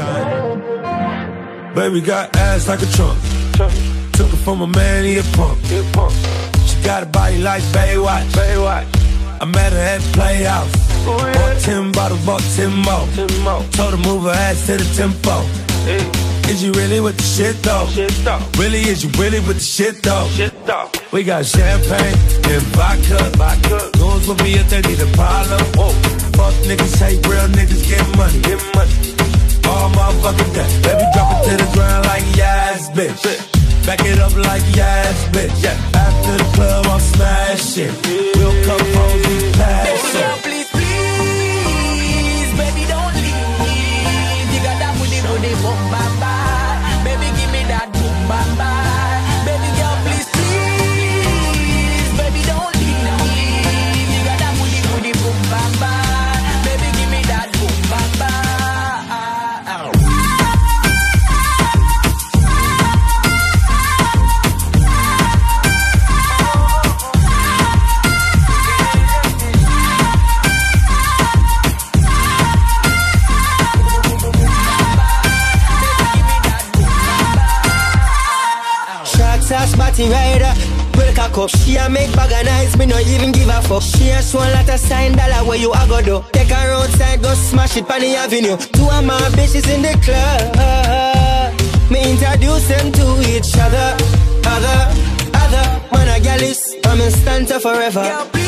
shine. Baby got ass like a trunk. Took it from a man, he a punk. She got a body like Baywatch. I met her at the Playhouse. Bought 10 bottles, bought 10 more. Told her move her ass to the tempo. Is you really with the shit though? Really, is you really with the shit though? We got champagne and vodka. Goons with me if they need a problem. Fuck niggas, hate real niggas, get money. All motherfucking day. Baby, drop it to the ground like yes, bitch. Back it up like yes, bitch. After the club, I'll smash it. We'll come home, we pass it. Please, please, baby, don't leave. You got that booty, boom, bye, bye. Baby, give me that boom, bye, bye. Baby girl, please, please, baby, don't leave. You got that booty, boom, bye, bye. Baby, give me that boom, bye, bye. Spotty rider, break a cup. She a make bag of nice, me no even give a fuck. She a swan lot of sign dollar where you a go do. Take her outside, go smash it on the avenue. Two of my bitches in the club. Me introduce them to each other. Other, man a gal is, I'm in stand forever.